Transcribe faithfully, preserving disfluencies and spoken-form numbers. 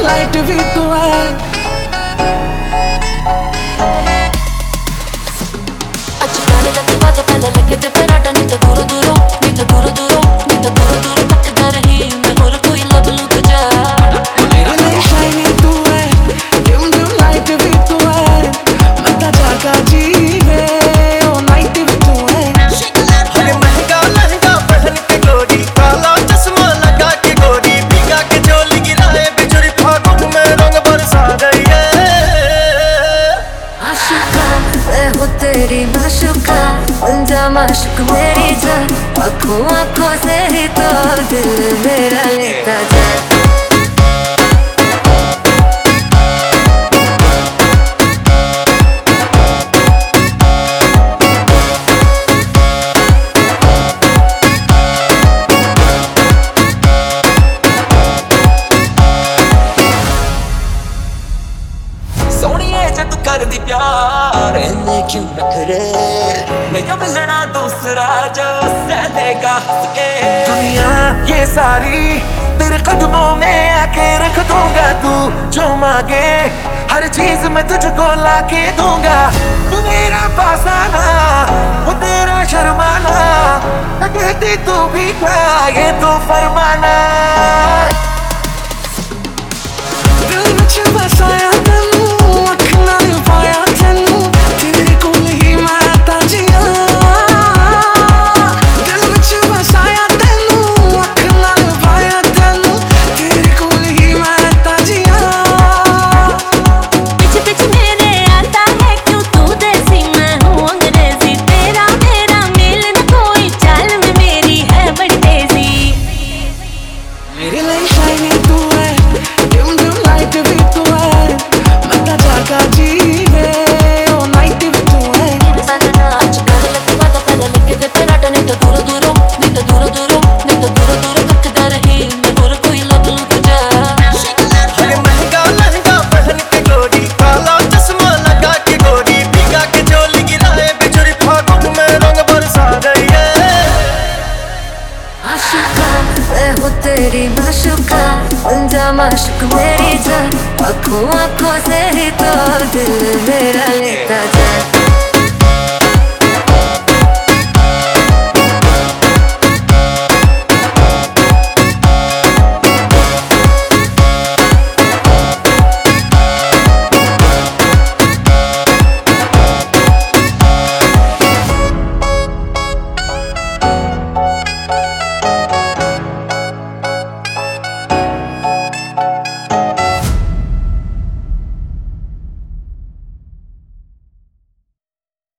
Light भी तू है। अच्छी गाने लगे बाजा पहले लगे थे पराठा नहीं तो दूर दूर नहीं तो दूर दूर नहीं तो दूर दूर तकदा रही मैं और कोई लब लूं तुझे। मेरे लिए शाइनी तू है, डिम डिम लाइट भी तू है, मैं तो जागा जीवे ओ नाइट भी तू है। अरे महंगा लहंगा पहन के गोरी, काला चश्मा लगा के गोरी, भीगा के झोली गिराए बिजुरी, फागुन में रंग बरसा गई है। आशिका मैं हूँ तेरी माशूका, बन जा माशूक मेरी जान, आँखों आँखों से ही तो दिल मेरा लेता जाए। सोनिए जब तू कर दी प्यार इन्हें क्यों नखरे, मैं मिलना दूसरा जो सह देगा हंस के। दुनिया ये सारी तेरे कदमों में आके रख दूंगा, तू जो मांगे हर चीज मैं तुझको ला के दूंगा। तू मेरा पासाना वो तेरा शर्माना, मैं कहती तू भी क्या ये तो फरमाना। दिल विच बसाया तैनू, अख नाल पाया तैनू, तेरे कोल ही मैं ताजिया। दिल विच बसाया तैनू, अख नाल पाया तैनू, तेरे कोल ही मैं ताजिया। पीछे पीछे मेरे आता है क्यों तू देसी मैं हूँ अंग्रेजी, तेरा मेरा मेल न कोई चाल में मेरी है बड़ी तेजी। मेरे लिए शाइनी तू है, डिम डिम लाइट भी तू है, मैं तो जागा जीवे ओ नाइट भी तू है। अच्छी गाने लगे बाजा पहले लगे थे पराठा नहीं तो दूर दूर नहीं तो दूर दूर नहीं तो दूर दूर तकदा रही मैं और कोई लब लूं तुझे। अरे महंगा लहंगा पहन के गोरी, काला चश्मा लगा के गोरी, भीगा के झोली गिराए बिजुरी, फागुन में रंग बरसा गई है। आशिका मैं हूँ तेरी माशूका, बन जा माशूक मेरी जान, आँखों आँखों से ही तो दिल मेरा लेता जाए।